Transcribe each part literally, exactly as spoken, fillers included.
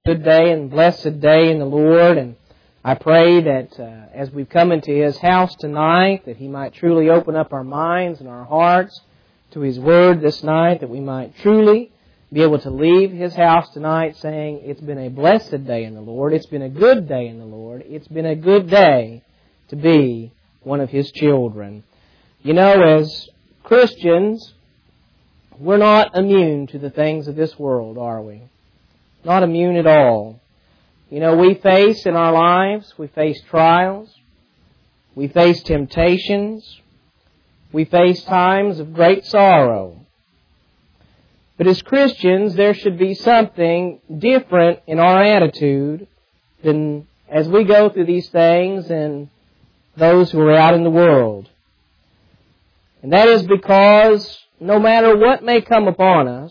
good day and blessed day in the Lord, and I pray that uh, as we've come into His house tonight, that He might truly open up our minds and our hearts to His Word this night, that we might truly be able to leave His house tonight saying, it's been a blessed day in the Lord, it's been a good day in the Lord, it's been a good day to be one of His children. You know, as Christians, we're not immune to the things of this world, are we? Not immune at all. You know, we face in our lives, we face trials, we face temptations, we face times of great sorrow. But as Christians, there should be something different in our attitude than as we go through these things and those who are out in the world. And that is because no matter what may come upon us,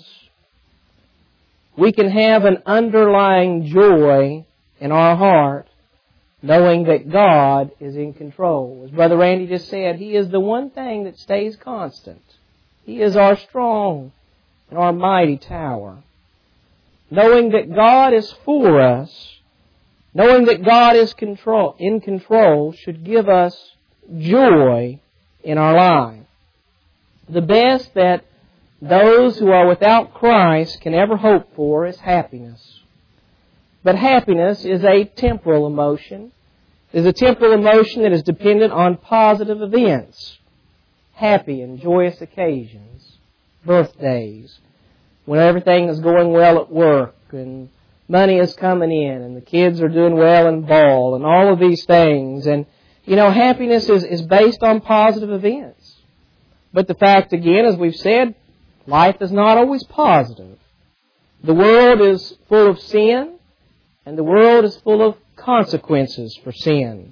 we can have an underlying joy in our heart, knowing that God is in control. As Brother Randy just said, He is the one thing that stays constant. He is our strong and our mighty tower. Knowing that God is for us, knowing that God is control, in control, should give us joy in our life. The best that those who are without Christ can ever hope for is happiness. But happiness is a temporal emotion. It is a temporal emotion that is dependent on positive events. Happy and joyous occasions. Birthdays. When everything is going well at work and money is coming in and the kids are doing well in ball and all of these things. And, you know, happiness is, is based on positive events. But the fact, again, as we've said, life is not always positive. The world is full of sin, and the world is full of consequences for sin.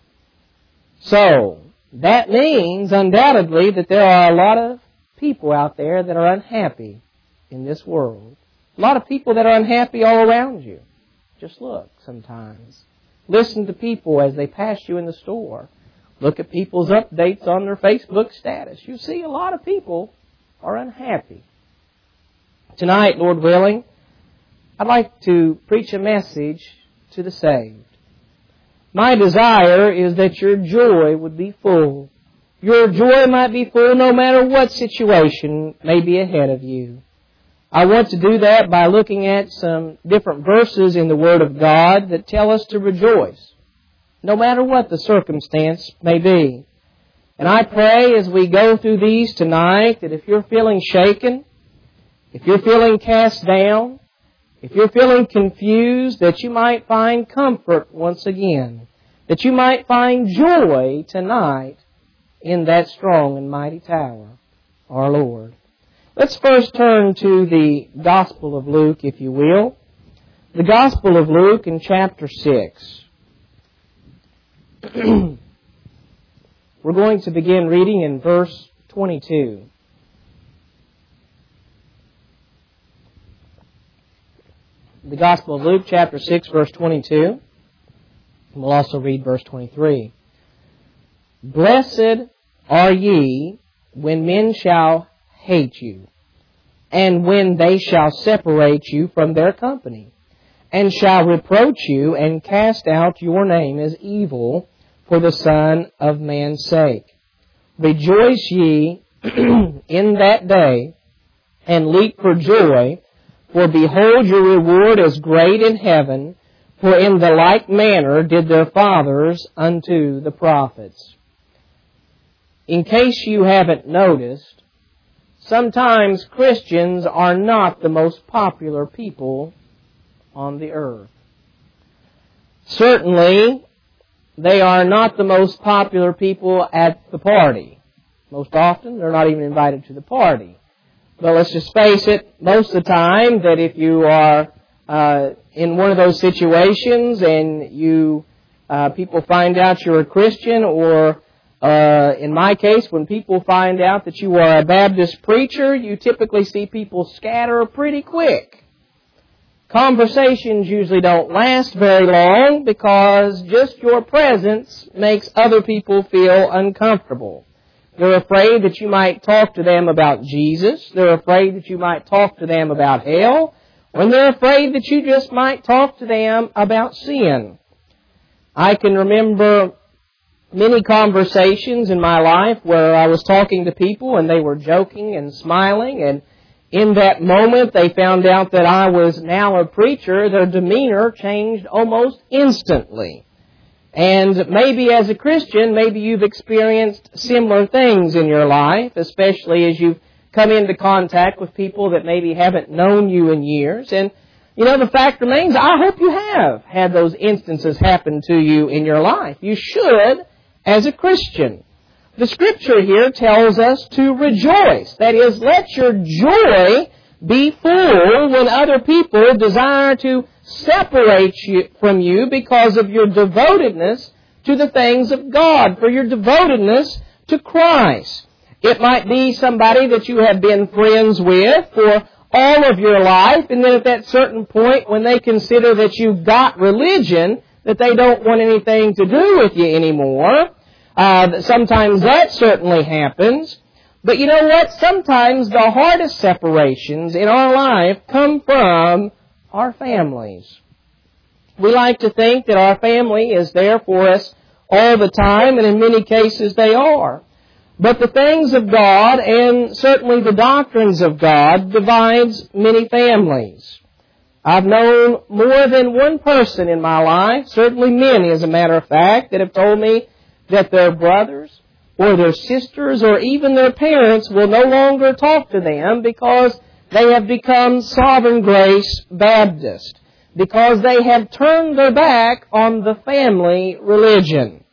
So, that means, undoubtedly, that there are a lot of people out there that are unhappy in this world. A lot of people that are unhappy all around you. Just look sometimes. Listen to people as they pass you in the store. Look at people's updates on their Facebook status. You see a lot of people are unhappy. Tonight, Lord willing, I'd like to preach a message to the saved. My desire is that your joy would be full. Your joy might be full no matter what situation may be ahead of you. I want to do that by looking at some different verses in the Word of God that tell us to rejoice, no matter what the circumstance may be. And I pray as we go through these tonight that if you're feeling shaken, if you're feeling cast down, if you're feeling confused, that you might find comfort once again, that you might find joy tonight in that strong and mighty tower, our Lord. Let's first turn to the Gospel of Luke, if you will. The Gospel of Luke in chapter six. We're going to begin reading in verse twenty-two. The Gospel of Luke, chapter six, verse twenty-two. And we'll also read verse twenty-three. Blessed are ye when men shall hate you, and when they shall separate you from their company, and shall reproach you, and cast out your name as evil for the Son of Man's sake. Rejoice ye in that day, and leap for joy, for behold, your reward is great in heaven, for in the like manner did their fathers unto the prophets. In case you haven't noticed, sometimes Christians are not the most popular people on the earth. Certainly, they are not the most popular people at the party. Most often, they're not even invited to the party. But let's just face it, most of the time that if you are uh, in one of those situations and you uh, people find out you're a Christian, or uh, in my case, when people find out that you are a Baptist preacher, you typically see people scatter pretty quick. Conversations usually don't last very long because just your presence makes other people feel uncomfortable. They're afraid that you might talk to them about Jesus. They're afraid that you might talk to them about hell. when they're afraid that you just might talk to them about sin. I can remember many conversations in my life where I was talking to people and they were joking and smiling, and in that moment they found out that I was now a preacher. Their demeanor changed almost instantly. And maybe as a Christian, maybe you've experienced similar things in your life, especially as you've come into contact with people that maybe haven't known you in years. And, you know, the fact remains, I hope you have had those instances happen to you in your life. You should as a Christian. The Scripture here tells us to rejoice. That is, let your joy be full when other people desire to separate you from you because of your devotedness to the things of God, for your devotedness to Christ. It might be somebody that you have been friends with for all of your life, and then at that certain point when they consider that you've got religion, that they don't want anything to do with you anymore. Uh, sometimes that certainly happens. But you know what? Sometimes the hardest separations in our life come from our families. We like to think that our family is there for us all the time, and in many cases they are. But the things of God, and certainly the doctrines of God, divides many families. I've known more than one person in my life, certainly many as a matter of fact, that have told me that their brothers or their sisters or even their parents will no longer talk to them because they have become Sovereign Grace Baptist, because they have turned their back on the family religion.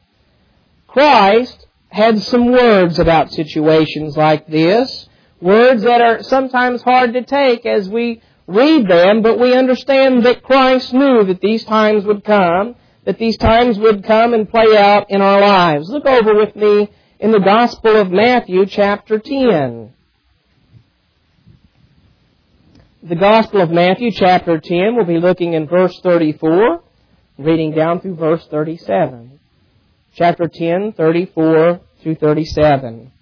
Christ had some words about situations like this, words that are sometimes hard to take as we read them, but we understand that Christ knew that these times would come, that these times would come and play out in our lives. Look over with me in the Gospel of Matthew, chapter ten. The Gospel of Matthew, chapter ten, we'll be looking in verse thirty-four, reading down through verse thirty-seven. Chapter ten, thirty-four through thirty-seven.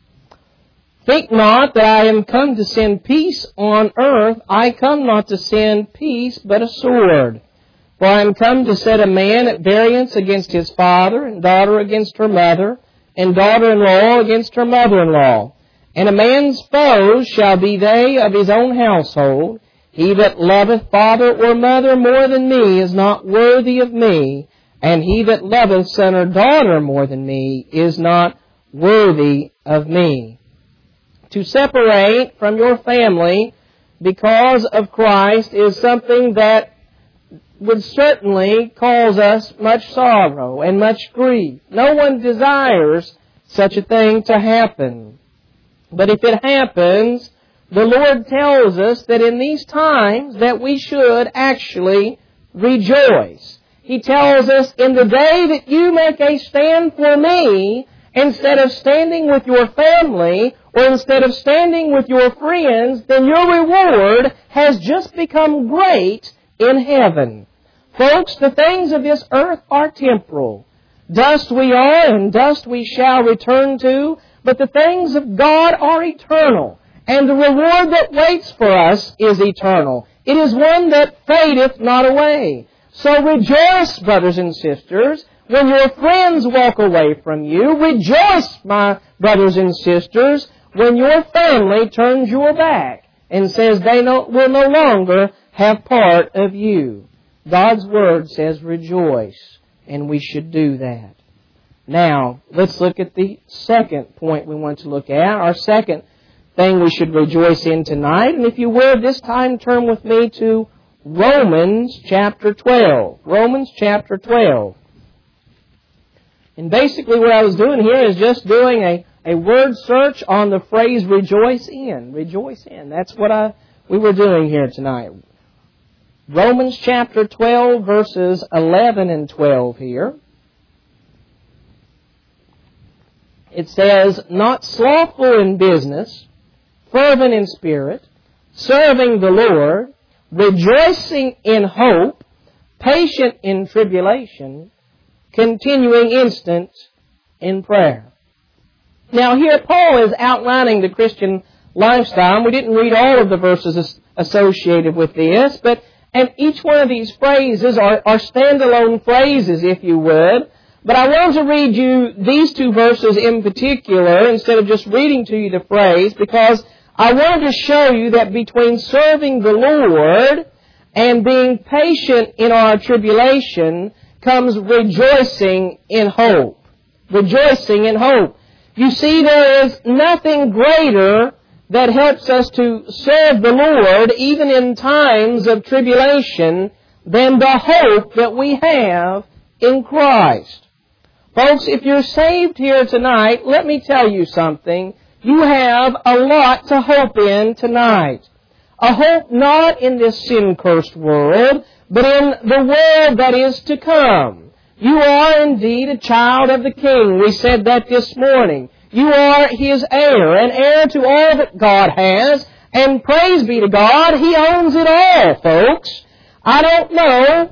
Think not that I am come to send peace on earth. I come not to send peace, but a sword. For I am come to set a man at variance against his father, and daughter against her mother, and daughter-in-law against her mother-in-law. And a man's foes shall be they of his own household. He that loveth father or mother more than me is not worthy of me, and he that loveth son or daughter more than me is not worthy of me. To separate from your family because of Christ is something that would certainly cause us much sorrow and much grief. No one desires such a thing to happen. But if it happens, the Lord tells us that in these times that we should actually rejoice. He tells us, in the day that you make a stand for me, instead of standing with your family, or instead of standing with your friends, then your reward has just become great in heaven. Folks, the things of this earth are temporal. Dust we are, and dust we shall return to, but the things of God are eternal, and the reward that waits for us is eternal. It is one that fadeth not away. So rejoice, brothers and sisters, when your friends walk away from you. Rejoice, my brothers and sisters, when your family turns your back and says they no, will no longer have part of you. God's Word says rejoice, and we should do that. Now, let's look at the second point we want to look at, our second thing we should rejoice in tonight. And if you will, this time turn with me to Romans chapter twelve. Romans chapter twelve. And basically what I was doing here is just doing a, a word search on the phrase rejoice in. Rejoice in. That's what I we were doing here tonight. Romans chapter twelve, verses eleven and twelve here. It says, not slothful in business, fervent in spirit, serving the Lord, rejoicing in hope, patient in tribulation, continuing instant in prayer. Now here Paul is outlining the Christian lifestyle. We didn't read all of the verses associated with this, but and each one of these phrases are, are standalone phrases, if you would. But I want to read you these two verses in particular instead of just reading to you the phrase, because I wanted to show you that between serving the Lord and being patient in our tribulation comes rejoicing in hope. Rejoicing in hope. You see, there is nothing greater that helps us to serve the Lord, even in times of tribulation, than the hope that we have in Christ. Folks, if you're saved here tonight, let me tell you something. You have a lot to hope in tonight. A hope not in this sin-cursed world, but in the world that is to come. You are indeed a child of the King. We said that this morning. You are His heir, an heir to all that God has, and praise be to God, He owns it all, folks. I don't know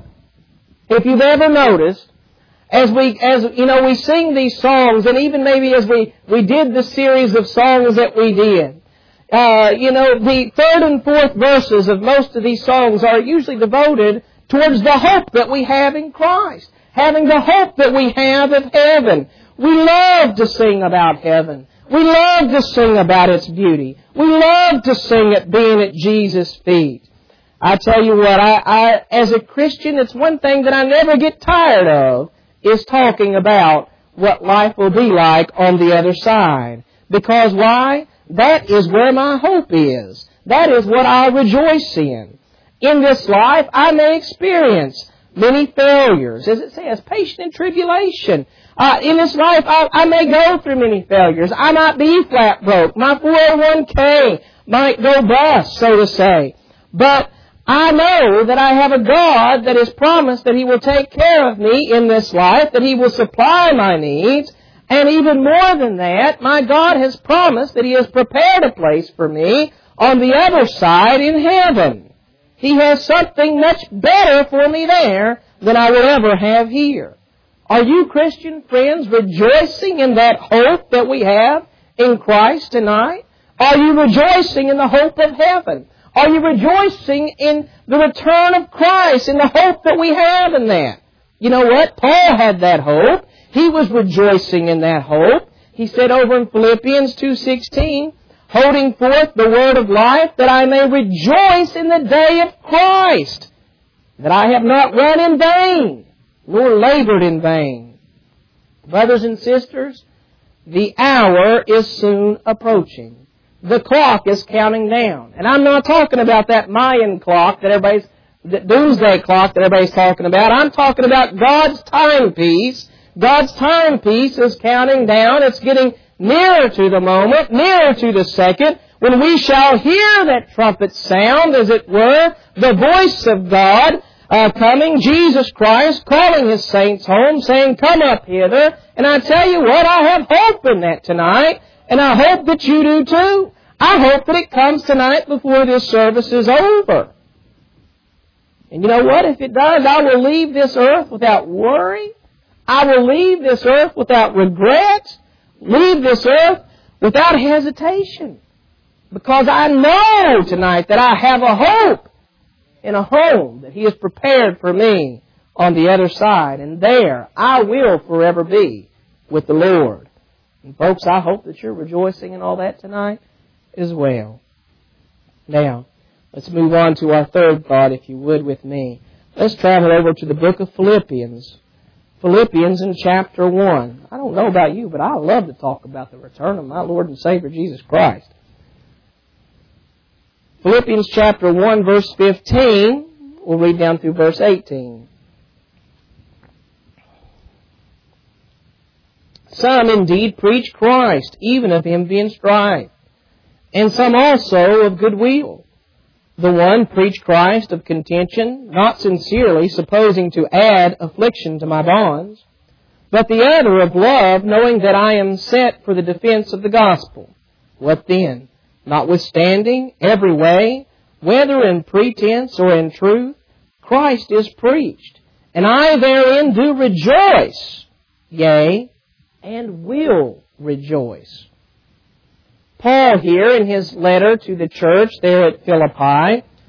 if you've ever noticed, as we, as you know, we sing these songs, and even maybe as we, we did the series of songs that we did, uh, you know, the third and fourth verses of most of these songs are usually devoted towards the hope that we have in Christ, having the hope that we have of heaven. We love to sing about heaven. We love to sing about its beauty. We love to sing it being at Jesus' feet. I tell you what, I, I, as a Christian, it's one thing that I never get tired of, is talking about what life will be like on the other side. Because why? That is where my hope is. That is what I rejoice in. In this life, I may experience many failures. As it says, patient in tribulation. Uh, in this life, I, I may go through many failures. I might be flat broke. My four oh one k might go bust, so to say. But I know that I have a God that has promised that He will take care of me in this life, that He will supply my needs. And even more than that, my God has promised that He has prepared a place for me on the other side in heaven. He has something much better for me there than I will ever have here. Are you, Christian friends, rejoicing in that hope that we have in Christ tonight? Are you rejoicing in the hope of heaven? Are you rejoicing in the return of Christ, in the hope that we have in that? You know what? Paul had that hope. He was rejoicing in that hope. He said over in Philippians two sixteen, holding forth the word of life, that I may rejoice in the day of Christ, that I have not run in vain, nor labored in vain. Brothers and sisters, the hour is soon approaching. The clock is counting down. And I'm not talking about that Mayan clock that everybody's, the doomsday clock that everybody's talking about. I'm talking about God's timepiece. God's timepiece is counting down. It's getting nearer to the moment, nearer to the second, when we shall hear that trumpet sound, as it were, the voice of God uh, coming, Jesus Christ calling His saints home, saying, come up hither. And I tell you what, I have hope in that tonight, and I hope that you do too. I hope that it comes tonight before this service is over. And you know what? If it does, I will leave this earth without worry. I will leave this earth without regret. Leave this earth without hesitation. Because I know tonight that I have a hope in a home that He has prepared for me on the other side. And there I will forever be with the Lord. And folks, I hope that you're rejoicing in all that tonight as well. Now, let's move on to our third thought, if you would, with me. Let's travel over to the book of Philippians. Philippians in chapter one. I don't know about you, but I love to talk about the return of my Lord and Savior Jesus Christ. Philippians chapter one, verse fifteen. We'll read down through verse eighteen. Some indeed preach Christ, even of envy and strife, and some also of good will. The one preached Christ of contention, not sincerely, supposing to add affliction to my bonds, but the other of love, knowing that I am set for the defense of the gospel. What then? Notwithstanding, every way, whether in pretense or in truth, Christ is preached, and I therein do rejoice, yea, and will rejoice. Paul here, in his letter to the church there at Philippi,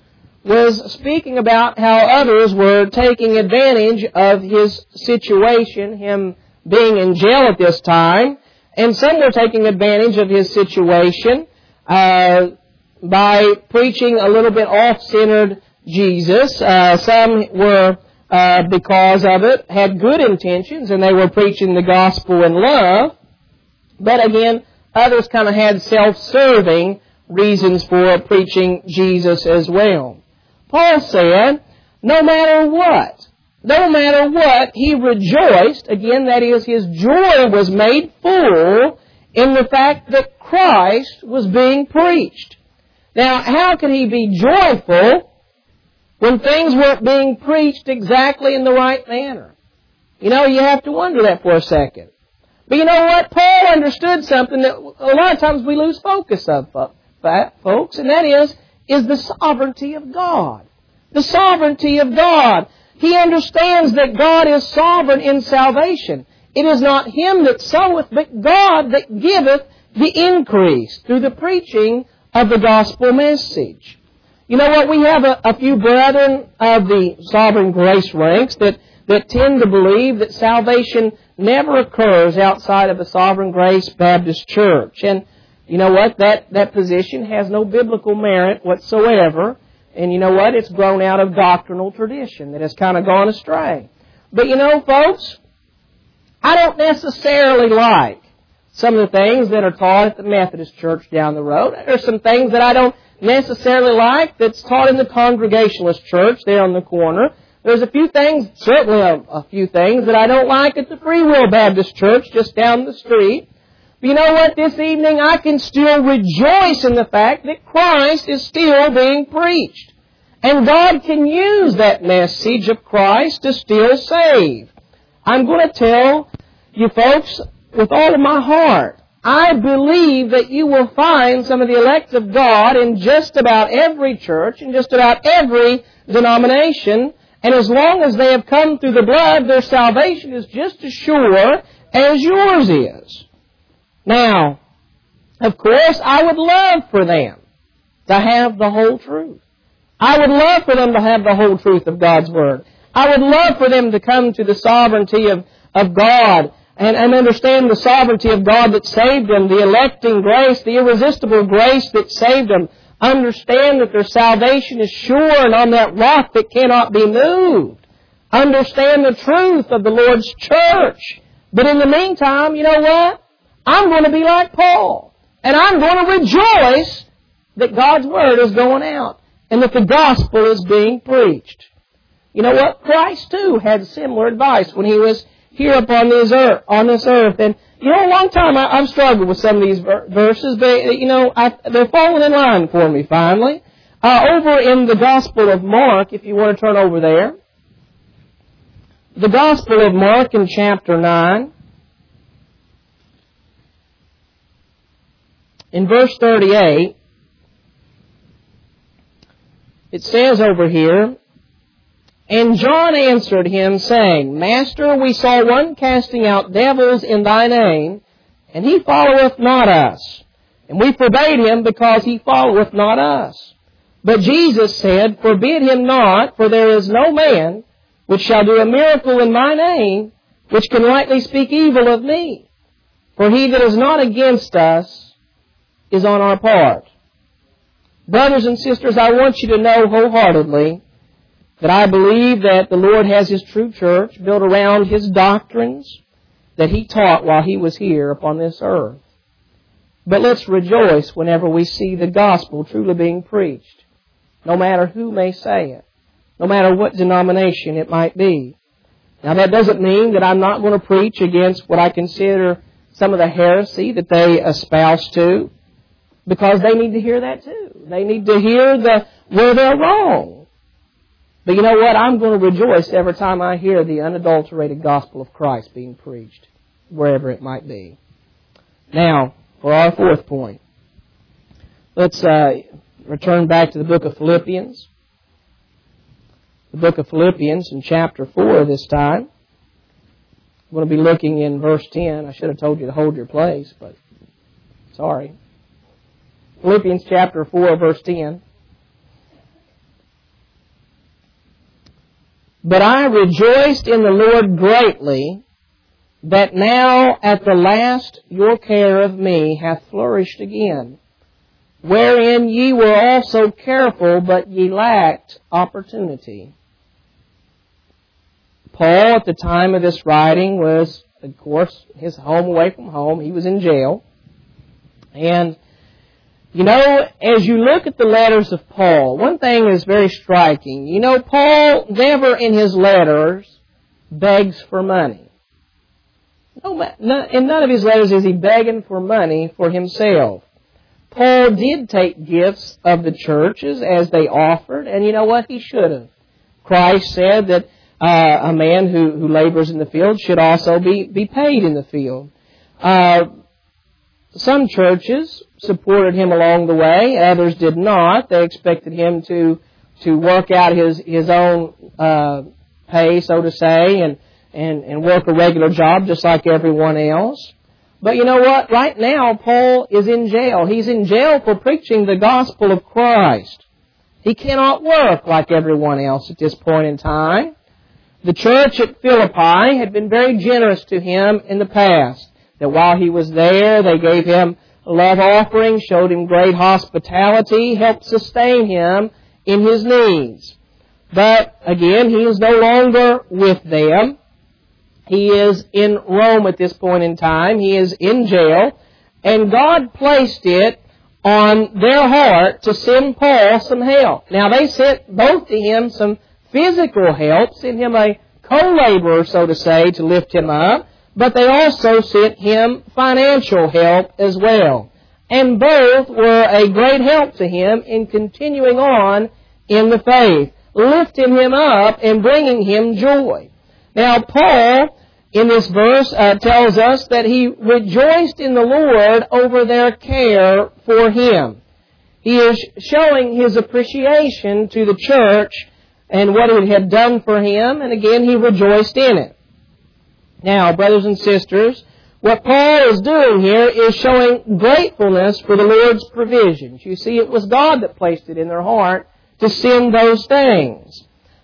was speaking about how others were taking advantage of his situation, him being in jail at this time, and some were taking advantage of his situation uh, by preaching a little bit off-centered Jesus. Uh, some were, uh, because of it, had good intentions, and they were preaching the gospel in love. But again, others kind of had self-serving reasons for preaching Jesus as well. Paul said, no matter what, no matter what, he rejoiced. Again, that is, his joy was made full in the fact that Christ was being preached. Now, how could he be joyful when things weren't being preached exactly in the right manner? You know, you have to wonder that for a second. But you know what? Paul understood something that a lot of times we lose focus of, folks, and that is, is the sovereignty of God. The sovereignty of God. He understands that God is sovereign in salvation. It is not him that soweth, but God that giveth the increase through the preaching of the gospel message. You know what? We have a, a few brethren of the sovereign grace ranks that, that tend to believe that salvation never occurs outside of a Sovereign Grace Baptist Church. And you know what? That, that position has no biblical merit whatsoever. And you know what? It's grown out of doctrinal tradition that has kind of gone astray. But you know, folks, I don't necessarily like some of the things that are taught at the Methodist Church down the road. There's some things that I don't necessarily like that's taught in the Congregationalist Church there on the corner. There's a few things, certainly a, a few things, that I don't like at the Free Will Baptist Church just down the street. But you know what? This evening I can still rejoice in the fact that Christ is still being preached. And God can use that message of Christ to still save. I'm going to tell you folks with all of my heart, I believe that you will find some of the elect of God in just about every church, in just about every denomination. And as long as they have come through the blood, their salvation is just as sure as yours is. Now, of course, I would love for them to have the whole truth. I would love for them to have the whole truth of God's Word. I would love for them to come to the sovereignty of, of God and, and understand the sovereignty of God that saved them, the electing grace, the irresistible grace that saved them. Understand that their salvation is sure and on that rock that cannot be moved. Understand the truth of the Lord's church. But in the meantime, you know what? I'm going to be like Paul. And I'm going to rejoice that God's Word is going out and that the gospel is being preached. You know what? Christ, too, had similar advice when He was here upon this earth. On this earth. And, you know, a long time I, I've struggled with some of these ver- verses. They, you know, I, they're falling in line for me, finally. Uh, over in the Gospel of Mark, if you want to turn over there. The Gospel of Mark in chapter nine. In verse thirty-eight, it says over here, And John answered him, saying, Master, we saw one casting out devils in thy name, and he followeth not us. And we forbade him, because he followeth not us. But Jesus said, Forbid him not, for there is no man which shall do a miracle in my name, which can rightly speak evil of me. For he that is not against us is on our part. Brothers and sisters, I want you to know wholeheartedly that I believe that the Lord has His true church built around His doctrines that He taught while He was here upon this earth. But let's rejoice whenever we see the gospel truly being preached, no matter who may say it, no matter what denomination it might be. Now that doesn't mean that I'm not going to preach against what I consider some of the heresy that they espouse to, because they need to hear that too. They need to hear the where they're wrong. But you know what? I'm going to rejoice every time I hear the unadulterated gospel of Christ being preached, wherever it might be. Now, for our fourth point, let's uh, return back to the book of Philippians. The book of Philippians in chapter four this time. I'm going to be looking in verse ten. I should have told you to hold your place, but sorry. Philippians chapter four, verse ten. But I rejoiced in the Lord greatly, that now at the last your care of me hath flourished again, wherein ye were also careful, but ye lacked opportunity. Paul, at the time of this writing, was, of course, his home away from home. He was in jail. And, you know, as you look at the letters of Paul, one thing is very striking. You know, Paul never in his letters begs for money. No, in none of his letters is he begging for money for himself. Paul did take gifts of the churches as they offered, and you know what? He should have. Christ said that Uh, a man who, who labors in the field should also be, be paid in the field. Uh, some churches supported him along the way. Others did not. They expected him to to work out his his own uh, pay, so to say, and, and, and work a regular job just like everyone else. But you know what? Right now, Paul is in jail. He's in jail for preaching the gospel of Christ. He cannot work like everyone else at this point in time. The church at Philippi had been very generous to him in the past. That while he was there, they gave him a love offering, showed him great hospitality, helped sustain him in his needs. But again, he is no longer with them. He is in Rome at this point in time. He is in jail. And God placed it on their heart to send Paul some help. Now, they sent both to him some physical help, sent him a co-laborer, so to say, to lift him up, but they also sent him financial help as well. And both were a great help to him in continuing on in the faith, lifting him up and bringing him joy. Now, Paul, in this verse, uh, tells us that he rejoiced in the Lord over their care for him. He is showing his appreciation to the church and what it had done for him, and again, he rejoiced in it. Now, brothers and sisters, what Paul is doing here is showing gratefulness for the Lord's provisions. You see, it was God that placed it in their heart to send those things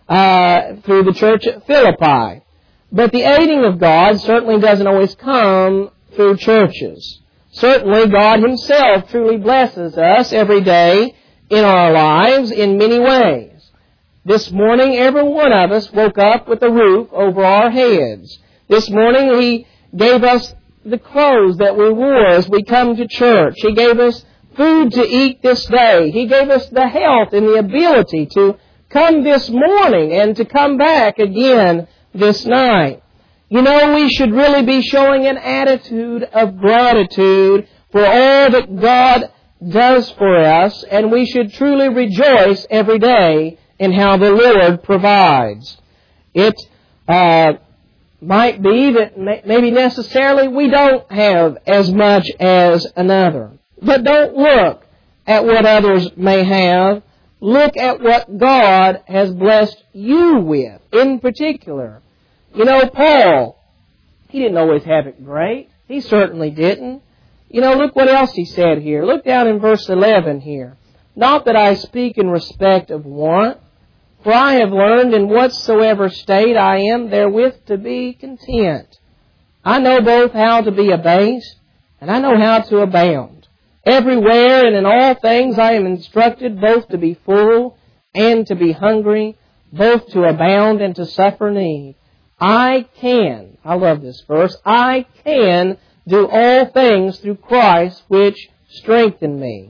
uh, through the church at Philippi. But the aiding of God certainly doesn't always come through churches. Certainly, God Himself truly blesses us every day in our lives in many ways. This morning, every one of us woke up with a roof over our heads. This morning, He gave us the clothes that we wore as we come to church. He gave us food to eat this day. He gave us the health and the ability to come this morning and to come back again this night. You know, we should really be showing an attitude of gratitude for all that God does for us, and we should truly rejoice every day in how the Lord provides. It uh, might be that may, maybe necessarily we don't have as much as another. But don't look at what others may have. Look at what God has blessed you with in particular. You know, Paul, he didn't always have it great. He certainly didn't. You know, look what else he said here. Look down in verse eleven here. Not that I speak in respect of want, for I have learned in whatsoever state I am therewith to be content. I know both how to be abased, and I know how to abound. Everywhere and in all things I am instructed both to be full and to be hungry, both to abound and to suffer need. I can, I love this verse, I can do all things through Christ which strengthen me.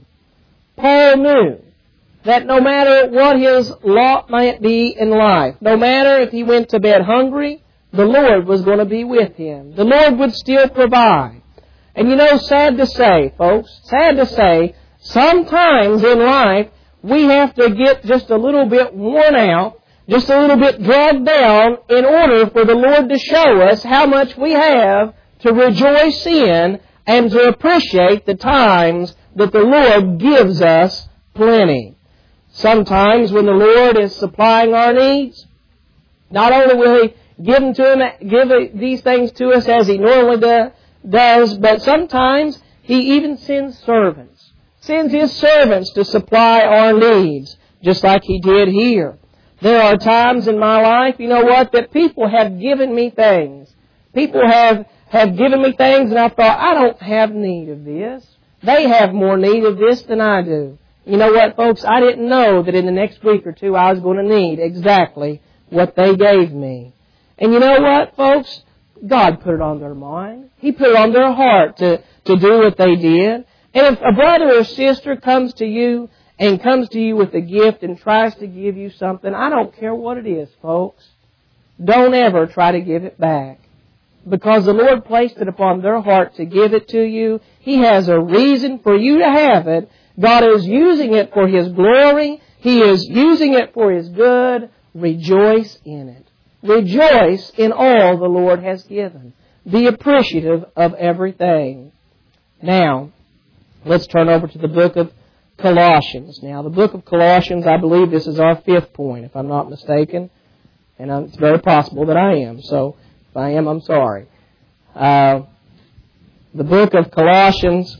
Paul knew that no matter what his lot might be in life, no matter if he went to bed hungry, the Lord was going to be with him. The Lord would still provide. And you know, sad to say, folks, sad to say, sometimes in life we have to get just a little bit worn out, just a little bit dragged down in order for the Lord to show us how much we have to rejoice in and to appreciate the times that the Lord gives us plenty. Sometimes when the Lord is supplying our needs, not only will He give, them to him, give these things to us as He normally do, does, but sometimes He even sends servants. Sends His servants to supply our needs, just like He did here. There are times in my life, you know what, that people have given me things. People have, have given me things and I thought, I don't have need of this. They have more need of this than I do. You know what, folks? I didn't know that in the next week or two I was going to need exactly what they gave me. And you know what, folks? God put it on their mind. He put it on their heart to, to do what they did. And if a brother or sister comes to you and comes to you with a gift and tries to give you something, I don't care what it is, folks. Don't ever try to give it back. Because the Lord placed it upon their heart to give it to you. He has a reason for you to have it. God is using it for His glory. He is using it for His good. Rejoice in it. Rejoice in all the Lord has given. Be appreciative of everything. Now, let's turn over to the book of Colossians. Now, the book of Colossians, I believe this is our fifth point, if I'm not mistaken. And it's very possible that I am. So, if I am, I'm sorry. Uh, the book of Colossians,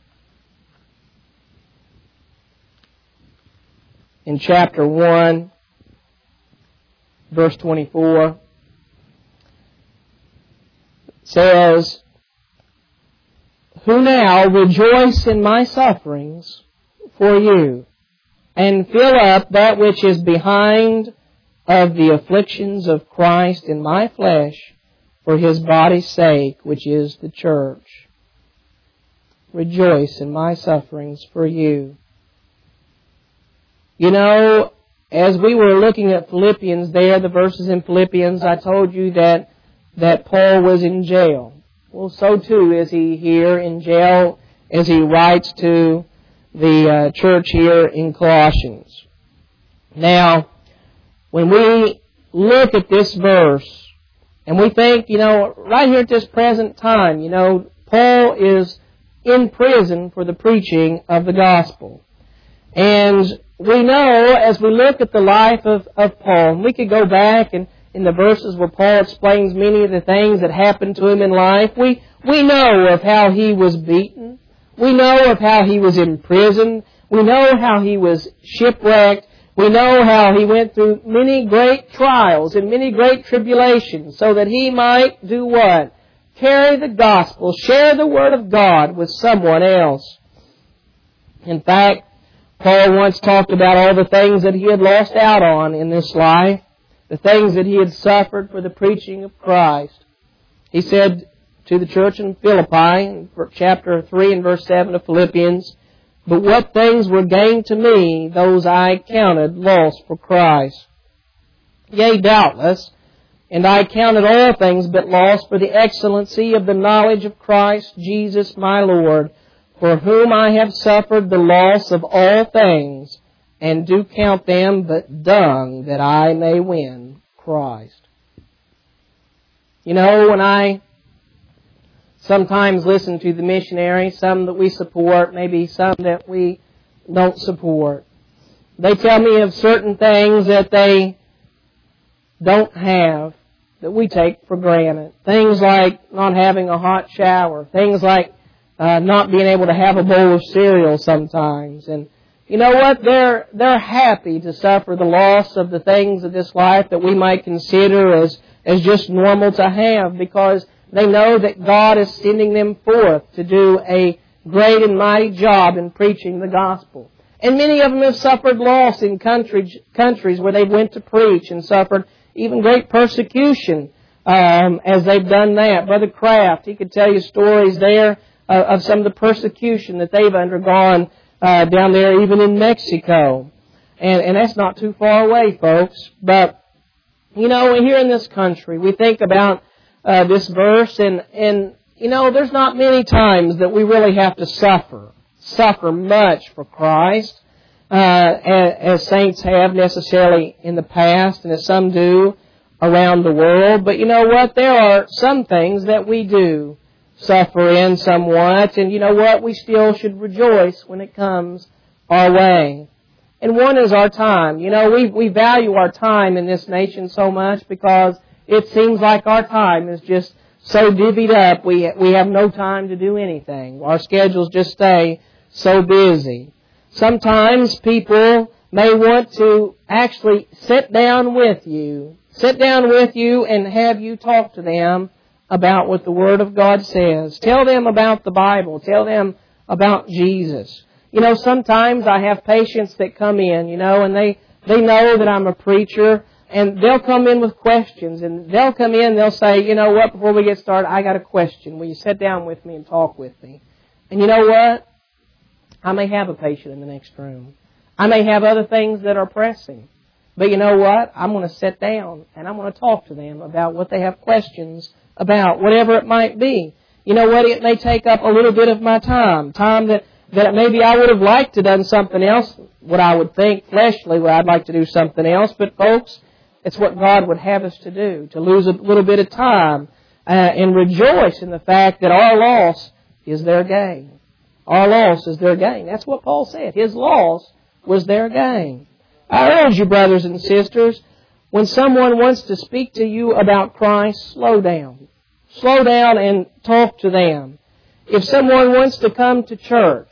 in chapter one, verse twenty-four, says, "Who now rejoice in my sufferings for you, and fill up that which is behind of the afflictions of Christ in my flesh, for His body's sake, which is the church. Rejoice in my sufferings for you." You know, as we were looking at Philippians there, the verses in Philippians, I told you that, that Paul was in jail. Well, so too is he here in jail as he writes to the uh, church here in Colossians. Now, when we look at this verse, and we think, you know, right here at this present time, you know, Paul is in prison for the preaching of the gospel. And we know, as we look at the life of, of Paul, and we could go back and in the verses where Paul explains many of the things that happened to him in life, we, we know of how he was beaten. We know of how he was imprisoned. We know how he was shipwrecked. We know how he went through many great trials and many great tribulations so that he might do what? Carry the gospel, share the word of God with someone else. In fact, Paul once talked about all the things that he had lost out on in this life, the things that he had suffered for the preaching of Christ. He said to the church in Philippi, in chapter three and verse seven of Philippians, "But what things were gained to me, those I counted loss for Christ. Yea, doubtless, and I counted all things but loss for the excellency of the knowledge of Christ Jesus my Lord, for whom I have suffered the loss of all things, and do count them but dung, that I may win Christ." You know, when I sometimes listen to the missionaries, some that we support, maybe some that we don't support, they tell me of certain things that they don't have that we take for granted. Things like not having a hot shower. Things like uh, not being able to have a bowl of cereal sometimes. And you know what? They're, they're happy to suffer the loss of the things of this life that we might consider as, as just normal to have, because they know that God is sending them forth to do a great and mighty job in preaching the gospel. And many of them have suffered loss in countries, countries where they went to preach and suffered even great persecution um, as they've done that. Brother Kraft, he could tell you stories there uh, of some of the persecution that they've undergone uh, down there, even in Mexico. And, and that's not too far away, folks. But, you know, here in this country, we think about uh, this verse, and, and, you know, there's not many times that we really have to suffer, suffer much for Christ. Uh, as saints have necessarily in the past, and as some do around the world. But you know what? There are some things that we do suffer in somewhat, and you know what? We still should rejoice when it comes our way. And one is our time. You know, we we value our time in this nation so much because it seems like our time is just so divvied up. We we have no time to do anything. Our schedules just stay so busy. Sometimes people may want to actually sit down with you, sit down with you and have you talk to them about what the Word of God says. Tell them about the Bible. Tell them about Jesus. You know, sometimes I have patients that come in, you know, and they, they know that I'm a preacher, and they'll come in with questions, and they'll come in and they'll say, you know what, before we get started, I got a question. Will you sit down with me and talk with me? And you know what? I may have a patient in the next room. I may have other things that are pressing. But you know what? I'm going to sit down and I'm going to talk to them about what they have questions about, whatever it might be. You know what? It may take up a little bit of my time, time that, that maybe I would have liked to have done something else, what I would think fleshly, where I'd like to do something else. But folks, it's what God would have us to do, to lose a little bit of time uh, and rejoice in the fact that our loss is their gain. Our loss is their gain. That's what Paul said. His loss was their gain. I urge you, brothers and sisters, when someone wants to speak to you about Christ, slow down. Slow down and talk to them. If someone wants to come to church,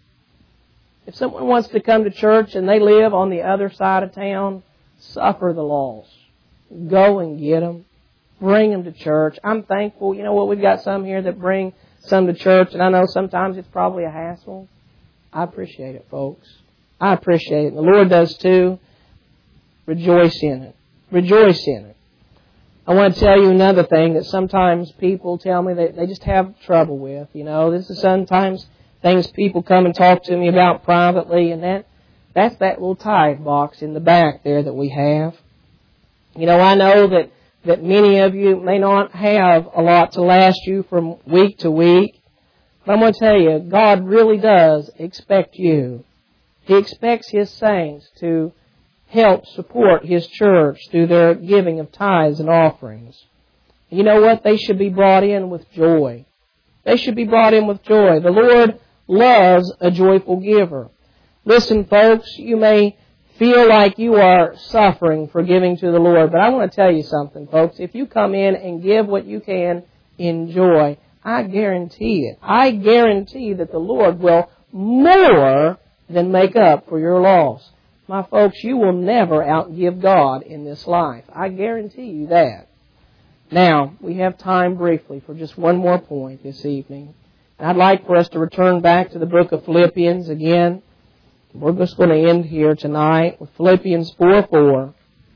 if someone wants to come to church and they live on the other side of town, suffer the loss. Go and get them. Bring them to church. I'm thankful. You know what? We've got some here that bring some to church, and I know sometimes it's probably a hassle. I appreciate it, folks. I appreciate it. The Lord does too. Rejoice in it. Rejoice in it. I want to tell you another thing that sometimes people tell me that they just have trouble with. You know, this is sometimes things people come and talk to me about privately, and that that's that little tithe box in the back there that we have. You know, I know that, that many of you may not have a lot to last you from week to week, but I'm going to tell you, God really does expect you. He expects His saints to help support His church through their giving of tithes and offerings. And you know what? They should be brought in with joy. They should be brought in with joy. The Lord loves a joyful giver. Listen, folks, you may feel like you are suffering for giving to the Lord, but I want to tell you something, folks. If you come in and give what you can in joy, I guarantee it. I guarantee that the Lord will more than make up for your loss. My folks, you will never outgive God in this life. I guarantee you that. Now, we have time briefly for just one more point this evening. And I'd like for us to return back to the book of Philippians again. We're just going to end here tonight with Philippians four four.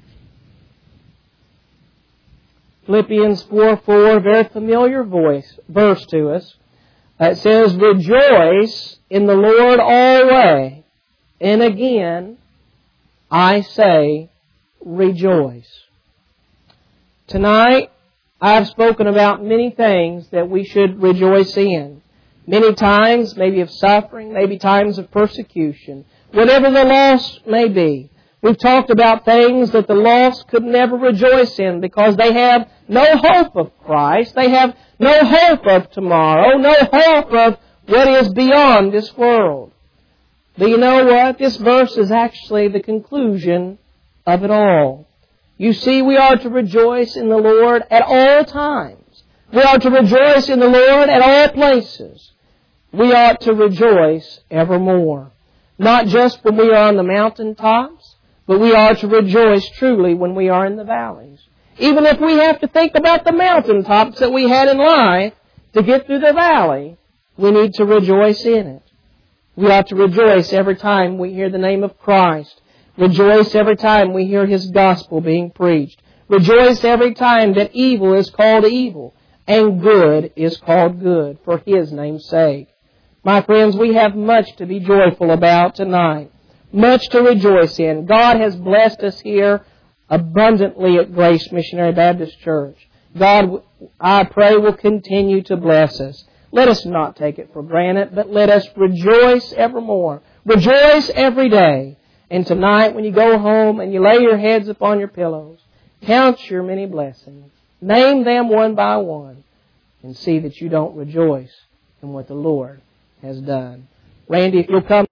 Philippians four four, very familiar voice, verse to us. It says, "Rejoice in the Lord always, and again I say, rejoice." Tonight, I've spoken about many things that we should rejoice in. Many times, maybe of suffering, maybe times of persecution. Whatever the loss may be. We've talked about things that the lost could never rejoice in because they have no hope of Christ. They have no hope of tomorrow. No hope of what is beyond this world. But you know what? This verse is actually the conclusion of it all. You see, we are to rejoice in the Lord at all times. We are to rejoice in the Lord at all places. We ought to rejoice evermore. Not just when we are on the mountaintops, but we are to rejoice truly when we are in the valleys. Even if we have to think about the mountaintops that we had in life to get through the valley, we need to rejoice in it. We ought to rejoice every time we hear the name of Christ. Rejoice every time we hear His gospel being preached. Rejoice every time that evil is called evil and good is called good for His name's sake. My friends, we have much to be joyful about tonight. Much to rejoice in. God has blessed us here abundantly at Grace Missionary Baptist Church. God, I pray, will continue to bless us. Let us not take it for granted, but let us rejoice evermore. Rejoice every day. And tonight, when you go home and you lay your heads upon your pillows, count your many blessings. Name them one by one. And see that you don't rejoice in what the Lord has done. Randy, if you'll come.